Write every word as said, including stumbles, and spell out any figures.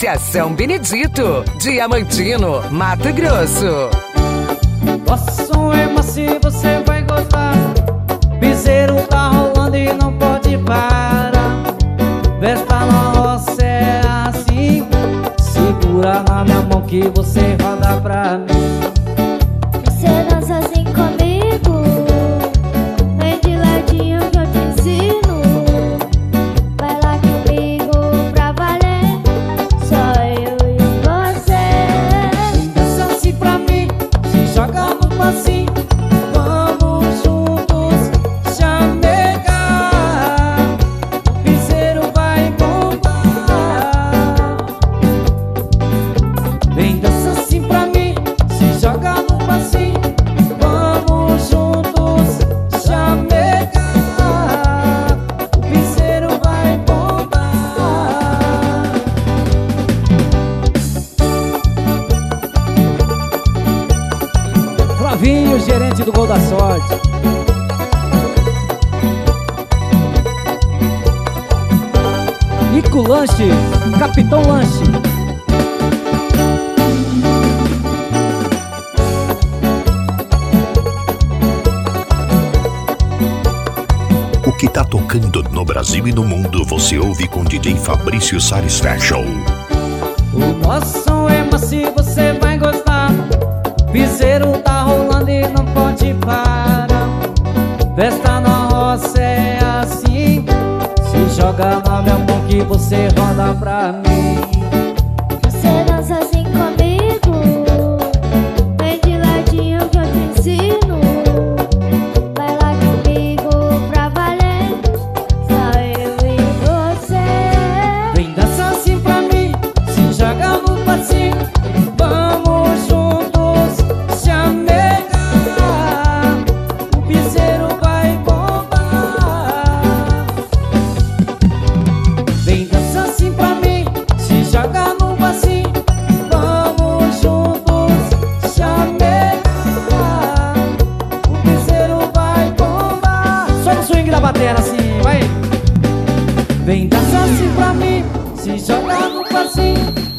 Associação Benedito, Diamantino, Mato Grosso. Nosso som é macio, você vai gostar. Piseiro tá rolando e não pode parar. Festa na roça é assim. Segura na minha mão que você roda pra mim. Você dança assim comigo, vem de ladinho que eu te ensino. Vai lá comigo pra valer, só eu e você. Dança assim pra mim, se joga no passinho. Vamos juntos chamegar, o piseiro vai bombar. Vem dança assim pra mim, se joga no passinho. Vamos juntos chamegar, o piseiro vai bombar. Flavinho, gerente do Gol da Sorte. Nico Lanche, Capitão Lanche. O que tá tocando no Brasil e no mundo você ouve com D J Fabrício Salles Fashion. O nosso som é macio, você vai gostar. Piseiro tá rolando e não pode parar. Festa na roça é assim. Se joga na minha mão que você roda pra mim. Você dança assim comigo, vem de ladinho que eu te ensino. Vai lá comigo pra valer, só eu e você. Vem dançar assim pra mim, se joga no passinho. Vamos juntos chamegar, o piseiro vai bombar. Vem dançar assim pra mim, se joga no passinho. Vamos juntos chamegar, o piseiro vai bombar. Só no swing da bateria assim, vai. Vem dançar assim pra mim, se joga no passinho.